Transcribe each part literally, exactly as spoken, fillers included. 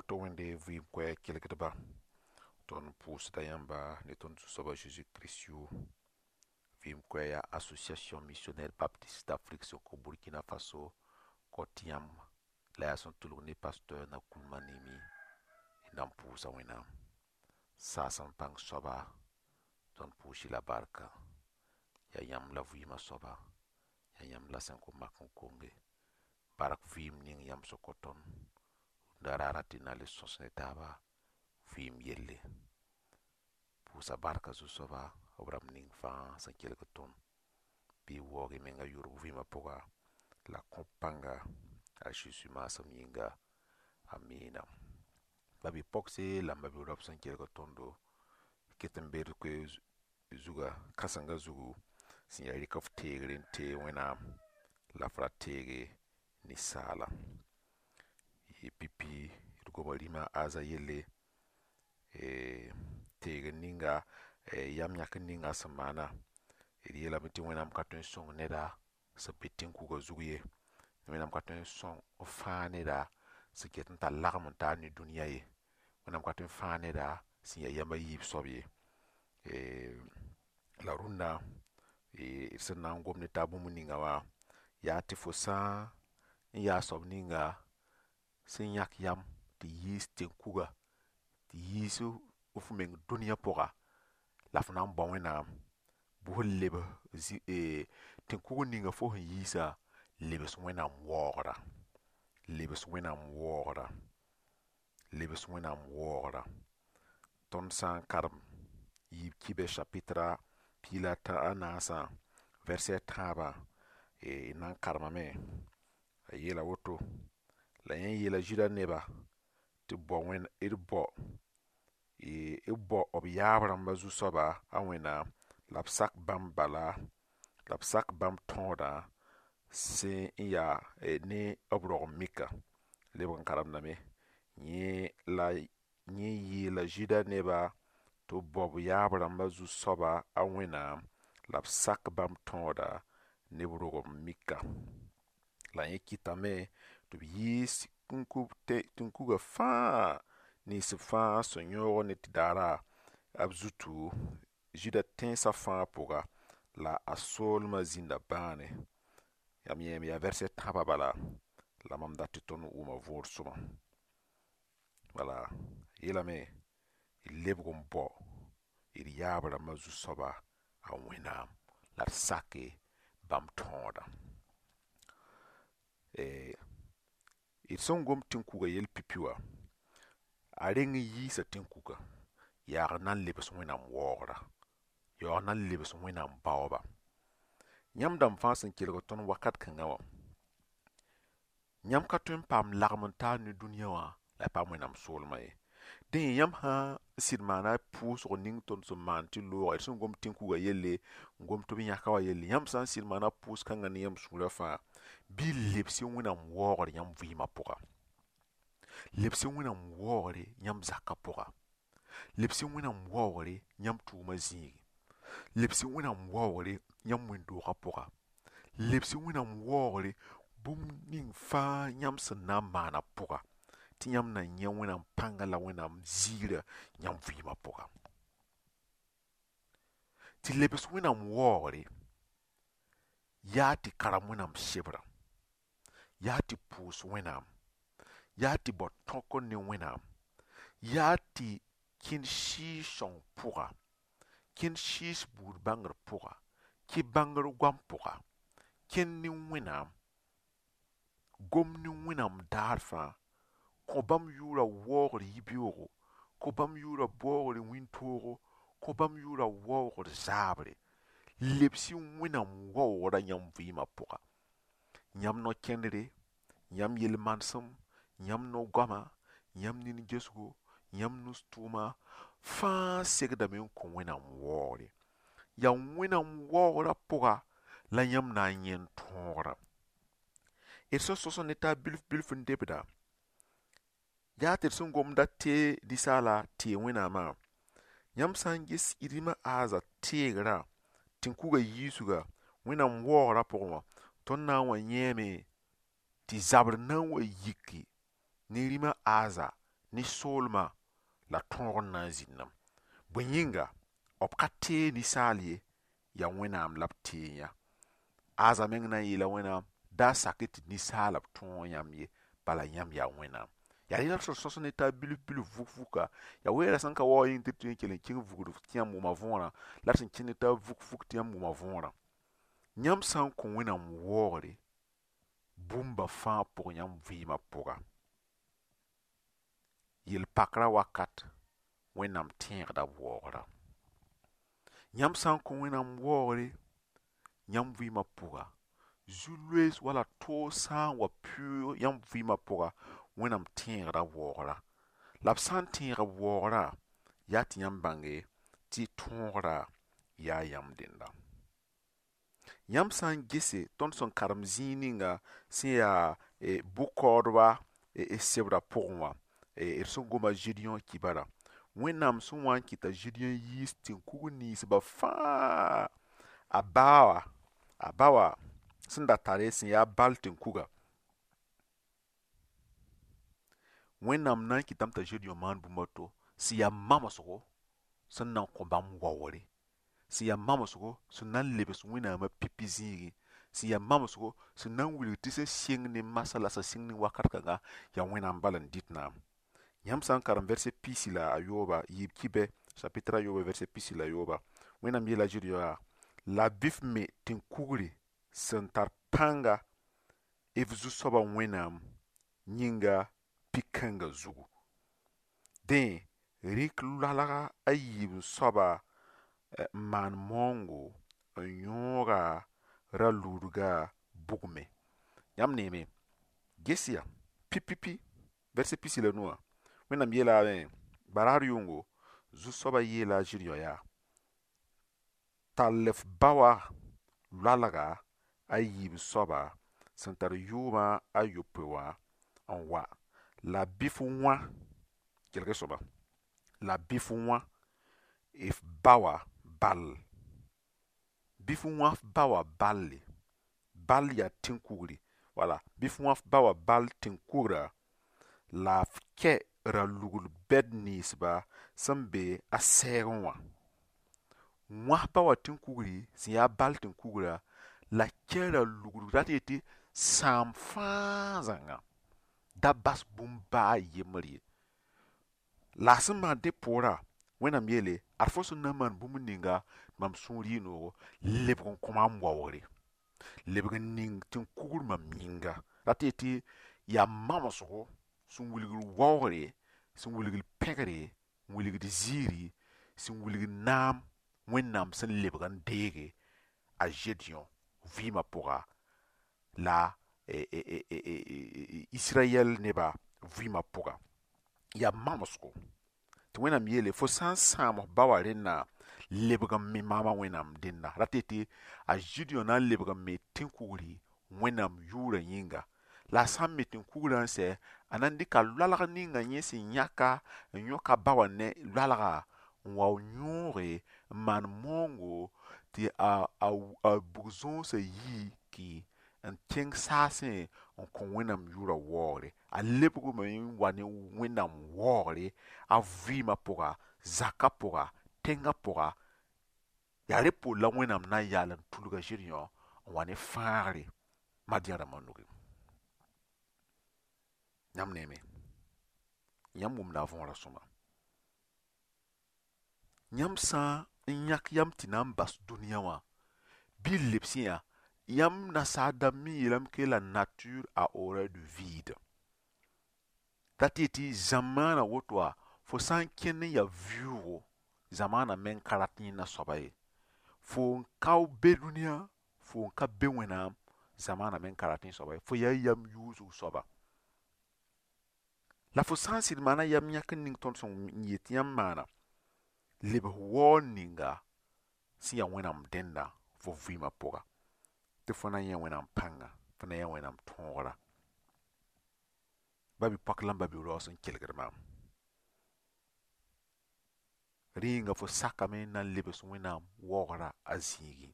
woto wẽnde vɩɩm koɛɛ kelgdba tõnd pʋʋsda yãmba ne tõnd Zu-soaba Jésus-Kirist yo. Vɩɩm koɛɛ yaa Association Missionnaire Baptiste d'Afrique sẽn Burkina Faso kõ tɩ yãmb la yaa sẽn tʋlg ne pasteur Nakulma Nimi y nan pʋʋsa Wẽnnaam. Saasem pãng soaba tõnd pʋʋs-y la barka. Yaa yãmb la vɩɩmã soaba, yaa yãmb la sẽn kõ mak n konge. Bark vɩɩm ning yãmb sẽn kõ tõnd da raara tɩ na le sõs ne taaba vɩɩm yelle. Pʋʋsa barka Zu-soaba b rãmb ning fãa sẽn kelg tõnd. Bɩ y waoog y menga yʋrg vɩɩmã pʋga la kõ pãnga a Zeezi maasem yĩnga. Amiina. La bɩ pɔgse la m ba be raob sẽn kelg tõndo, ket n beed koe zuga, kãsenga zugu sẽn yaa rɩk f teegre n tee Wẽnnaam la f ra teege ninsaala. Y pipi d goma rĩmã aza yelle teeg ninga yam yãk ninga sẽn maana. D yeelame tɩ Wẽnnaam ka tõe n sõng neda sẽn be tẽn-kuga zug ye. Wẽnnaam ka tõe n sõng n fãa neda sẽn ket n tar lagem n taab ne dũniyã ye. Wẽnnaam ka tõe n fãa neda sẽn yaa yam a yiib soab ye. La rũnnã d sẽn na n gom ne taab bũmb ninga wã yaa tɩ fo sã n yaa soab ninga sẽn yãk yam tɩ yiis tẽn-kuga, tɩ yiis f meng dũniyã pʋga, la f na n bao Wẽnnaam, bɩ f leb tẽn-kug ninga fo sẽn yiisã, lebs Wẽnnaam waoogra. Lebs Wẽnnaam waoogra. Lebs Wẽnnaam waoogra. Tõnd sã n karem yiib Kibɛ chapitrã piila a naasã vɛrsɛ tãabã, y na n karemame. A yeela woto, la yẽ yeela Zuda nebã tɩ bao Wẽnnaam, d bao y bao b yaab rãmbã Zu-soaba a Wẽnnaam la b sak bãmb bala, la b sak bãmb tõodã sẽn n yaa ne b rog-n-mika. Lebg n karemdame. Yẽ la yẽ yeela Zuda nebã tɩ b bao b yaab rãmbã Zu-soaba a Wẽnnaam la b sak bãmb tõodã ne b rog-n-mika. La yẽ kɩtame tɩ b yiis tẽn-kuga fãa nins fãa sẽn yõog ne tɩ daarã b zutu, Zuda tẽnsã fãa pʋga la a soolmã zĩnda bãane. Yãmb yẽeme yaa vɛrsɛ tãbã bala la mam dat tɩ tõnd wʋma vʋʋrsʋmã. Bala, yeelame d lebg n bao d yaab rãmbã Zu-soaba a Wẽnnaam la d sake bãmb tõodã. D sẽn gom tẽn-kuga yell pipi wã, a reng n yiisa tẽn-kuga, yaag na n lebs Wẽnnaam waoogra, yaoog na n lebs Wẽnnaam baooba. Yãmb dãmb fãa sẽn kelg tõnd wakat kãngã wã, yãmb ka tõe n paam lagem n taab ne dũniyã wã la y paam Wẽnnaam soolmã ye. Dẽ yãmb sã n sɩd maana pʋʋsg ning tõnd sẽn maan tɩ loogã, d sẽn gom tẽn-kuga yelle, n gom tɩ b yãka wã yelle, yãmb sã n sɩd maana pʋʋs-kãngã ne yãmb sũurã fãa, bɩ lebs-y Wẽnnaam waoogr yãmb vɩɩmã pʋga. Lebs-y Wẽnnaam waoogre yãmb zakã pʋga. Lebs-y Wẽnnaam waoogre yãmb tʋʋmã zĩigi. Lebs-y Wẽnnaam waoogre yãmb wẽn-doogã pʋga. Lebs-y Wẽnnaam waoogre bũmb ning fãa yãmb sẽn na n maana pʋga, tɩ yãmb na n yã Wẽnnaam pãnga la Wẽnnaam ziirã yãmb vɩɩmã pʋga. Tɩ lebs Wẽnnaam waoogre yaa tɩ karem Wẽnnaam sebrã, yaa tɩ pʋʋs Wẽnnaam, yaa tɩ bao tõkr ne Wẽnnaam, yaa tɩ kẽnd siis sõng pʋga, kẽnd siis buud bãngr pʋga, kẽ bãngr goam pʋga, kẽnd ne Wẽnnaam, gom ne Wẽnnaam daar fãa, kõ bãmb yʋʋrã waoogr yi-beoogo, kõ bãmb yʋʋrã waoogr wĩntoogo, kõ bãmb yʋʋrã waoogr zaabre. Lebs-y Wẽnnaam waoogrã yãmb vɩɩmã pʋga. Yãmb no-kẽndre, yãmb yel-manesem, yãmb no-goamã, yãmb nin-gesgo, yãmb nus-tʋʋma, fãa segdame n kõ Wẽnnaam waoogre. Yaa Wẽnnaam waoogrã pʋga la yãmb na n yãend tõogrã. D sẽn sõs ne taab bilf-bilf n debda, yaa tɩ d sẽn gomda tɩ ninsaala tee Wẽnnaamã, yãmb sã n ges rĩmã aazã teegrã, tẽn-kuga yiisga, Wẽnnaam waoogrã pʋgẽ wã, tõnd na n wa yẽeme tɩ zabr na n wa yiki ne rĩmã aazã ni solma la tõog n na n zĩnnam. Bõe yĩnga b ka tee ninsaal ye, ya wẽnnaam la b tee yã. Aza meng na n yeela wẽnnaam daa sak tɩ ninsaala b tõog yãmb ye, bala yãmb yaa wẽnnaam. Ya rɩla tɩ sõs ne taa bilf-bilf vuk-vuka. Ya weera sẽn ka wao yĩng tɩ b tõe n kell n kẽng vugd tɩ yãmb wʋma võorã, la d sẽn kẽ ne taa vuk-vuk tɩ yãmb wʋma võorã. Yãmb sã n kõ wẽnnaam waoogre, bũmba fãa pʋg yãmb vɩɩmã pʋga. Yel-pakrã wakat, wẽnnaam tẽegda waoogra. Yãmb sã n kõ wẽnnaam waoogre, yãmb vɩɩmã pʋga, zu-loees wala toog sã n wa pʋʋ yãmb vɩɩmã pʋga, wẽnnaam tẽegda waoogra. La b sã n tẽeg b waoogrã, yaa tɩ yãmb bãnge tɩ tõogrã yaa yãmb dẽnda. Yãmb sã n gese tõnd sẽn karem zĩig ninga sẽn yaa bʋ-kaoodba sebdã pʋgẽ wã, d sẽn goma Gideon kibarã, wẽnnaam sẽn wa n kɩ t'a Gideon yiis tẽn-kug ninsbã fãa, a baa wa, a ba wa sẽn da tare sẽn yaa bal tẽn-kuga, wẽnnaam na n kɩtame t'a Gideon maan bũmb a to sẽn yaa mamsgo sẽn na n kõ bãmb waoogre, sẽn yaa mamsgo sẽn na n lebs wẽnnaamã pipi zĩigẽ, sẽn yaa mamsgo sẽn na n wilg tɩ sẽn sɩng ne masã la sẽn sɩng ne wakat kãnga yaa wẽnnaam bala n dɩt naam. Yãmb sã n karem vɛrse pisi la ayooba, yɩɩb kibɛ chapitre ayooba vɛrse pisi la ayooba, wẽnnaam yeela Gideon yaa, la bɩ f me tẽn-kugre sẽn tar pãnga f zu-soabã wẽnnaam yĩnga pi-kãngã zugu. Dẽ, rɩk loalga a yiib soaba n maan moongo n yõoga ra-luudga bugme. Yãmb neeme, ges ya, pipipi, vɛrse pisi la nuwã, wẽnnaam yeelame, baraar yʋngo, zu-soabã yeela Gideon yaa, tall f ba wa loalga a yiib soaba sẽn tar yʋʋmã a yopoe wã n wa, la bɩ f wã, kelg-sõma, la bɩ f wã f ba wa ball. Bɩ f wã f ba wa balle, ball yaa tẽn-kugre, wala, bɩ f wã f ba wa ball tẽn-kugrã, la f kɛ ra-lugl bɛd ninsba sẽn be a sɛɛgẽ wã. Wã f ba wa tẽn-kugri sẽn yaa ball tẽn-kugrã, la kɛ ra-lugl rat yetɩ sãam fãa zãnga, da bas bũmb baa yembr ye. La a sẽn maan dẽ poorã, wẽnnaam yeele, ad fo sẽn na n maan bũmb ninga mam sũur yɩ noogo, lebg n kõ maam waoogre, lebg n ning tẽn-kugr mam yĩnga. Rat yetɩ yaa mamsgo sẽn wilgd waoogre, sẽn wilgd pẽgre, n wilgd ziiri, sẽn wilgd naam wẽnnaam sẽn lebg n deege a Gideon vɩɩmã pʋga la Israyɛl nebã vɩɩmã pʋga. Yaa mamsgo tɩ wẽnnaam yeele, fo sã n sãam f ba wa rẽnna, lebg n me maamã wẽnnaam dẽnda. Rat yetɩ a Gideon na n lebg n me tẽn-kugri wẽnnaam yʋʋrã yĩnga. La a sã n me tẽn-kugrã n sɛ, a na n dɩka loalg ninga yẽ sẽn yãka n yõka ba wa ne loalga n wa yõoge n maan moongo tɩ a, a, a bug-zõosã yiiki n kẽng saasẽ n kõ wẽnnaam yʋʋrã waoogre. A lebgame n wa ne wẽnnaam waoogre a vɩɩmã pʋga, zakã pʋga, tẽngã pʋga. Yaa rẽ poor la wẽnnaam na n yaal n tulga Gideon n wa ne fãagre Madian rãmbã nugẽ. Yãmb neeme, yãmb wʋmda a võorã sõma. Yãmb sã n yãk yam tɩ na n bas dũniyã wã, bɩ y lebsẽ yã, yãmb nasaar dãmb me yeelame ke la nature a horreur du vide. Dat yetɩ zãmaanã woto wã, fo sã n kẽnd n yaa vɩʋʋgo, zãmaanã me n ka rat yẽnna soaba ye. Fo n ka be dũniyã, fo n ka be wẽnnaam, zãmaanã me n ka rat yẽ soaba ye. Fo yaa yam yuusg soaba. La fo sã n sɩd maana yam yãk n ning tõnd sẽn yet yãmb maana, lebs waoog ninga sẽn yaa wẽnnaam dẽnda fo vɩɩmã pʋga, tɩ fo na yã wẽnnaam pãnga, fo na yã wẽnnaam tõogrã. Babi-poak la babi-raoos n kelgd maam. Rẽ yĩnga fo sakame n na n lebs wẽnnaam waoogrã a zĩigẽ.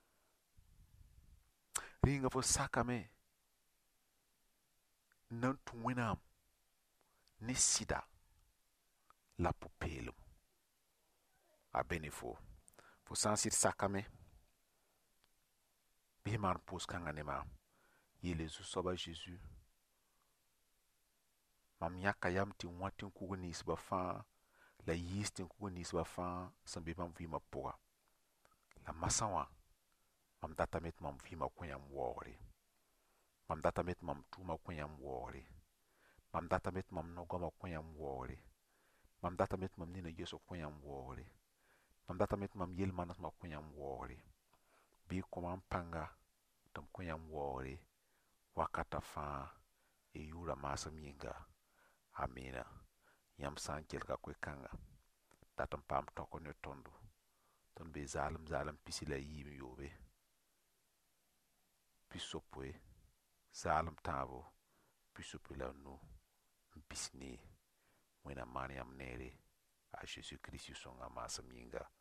Rẽ yĩnga fo sakame n na n tũ wẽnnaam ne sɩda la pupelum. A bene fo. Fo sã n sɩd sakame, bɩ f maan pʋʋs-kãngã ne maam. Yeele Zu-soaba Zeezi, mam yãka yam tɩ wã tẽn-kug ninsbã fãa la yiis tẽn-kug ninsbã fãa sẽn be mam vɩɩmã pʋga. La masã wã, mam datame tɩ mam vɩɩmã kõ yãmb waoogre. Mam datame tɩ mam tʋʋmã kõ yãmb waoogre. Mam datame tɩ mam no-goamã kõ yãmb waoogre. Mam datame tɩ mam nina yosg kõ yãmb waoogre. Mam datame tɩ mam yel-manesmã kõ yãmb waoogre. Bɩ y kõ mam pãnga tɩ m kõ yãmb waoogre wakatã fãa y yʋʋra maasem yĩnga. Amiina. Yãmb sã n kelga koe-kãnga, dat n paam tõk ne tõndo. Tõnd bee zaalem zaalem pisi la yiim yoobe. Pi-sopoe, zaalem tãabo, pi-sopoe la nu n pis nii. Wẽnnaam maan yãmb neere a Zeezi Kirist sõnga maasem yĩnga.